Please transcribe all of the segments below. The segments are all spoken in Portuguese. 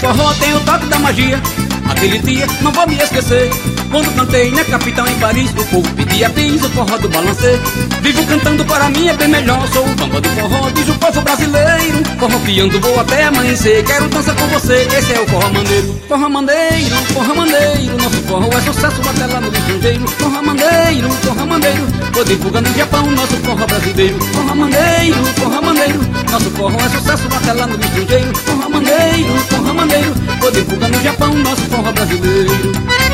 forró tem o toque da magia. Aquele dia não vou me esquecer, quando cantei na capital em Paris. O povo pedia bis, o forró do balancê. Vivo cantando, para mim é bem melhor. Sou o bamba do forró, diz o povo brasileiro. Forró piando, vou até amanhecer. Quero dançar com você, esse é o forró mandeiro. Forró mandeiro, forró mandeiro. Nosso forró é sucesso até lá no estrangeiro. Forró mandeiro, forró mandeiro. Vou divulgando no Japão, nosso forró brasileiro. Forró mandeiro, forró mandeiro. Nosso forró é sucesso até lá no estrangeiro. Forró mandeiro, forró mandeiro. Vou divulgando no Japão, nosso forró brasileiro.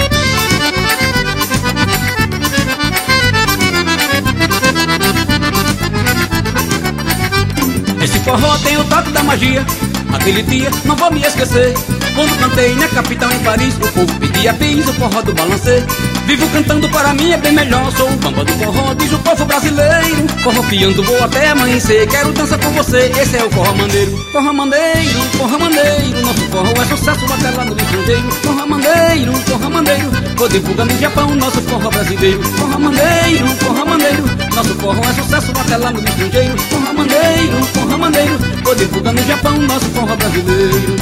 Esse forró tem o toque da magia. Aquele dia não vou me esquecer, quando cantei na capital em Paris. O povo pedia bis, o forró do balancê. Vivo cantando, para mim é bem melhor. Sou o bamba do forró, diz o povo brasileiro. Forró piando, vou até amanhecer. Quero dançar com você, esse é o forró mandeiro. Forró mandeiro, forró mandeiro. Nosso forró é sucesso até lá no estrangeiro. Forró mandeiro, forró mandeiro. Vou divulgar no Japão, nosso forró brasileiro. Forró mandeiro, forró mandeiro. Nosso forró é sucesso até lá no estrangeiro. Forró mandeiro, forró mandeiro. Vou divulgar no Japão, nosso forró brasileiro.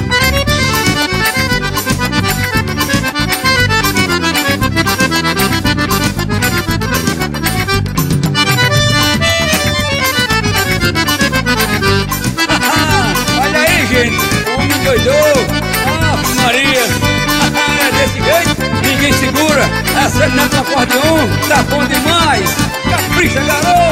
Olha aí, gente, o homem doidou. Ah, Maria. É desse jeito, ninguém segura. Essa é nessa acordeon, tá bom demais. Capricha, garoto.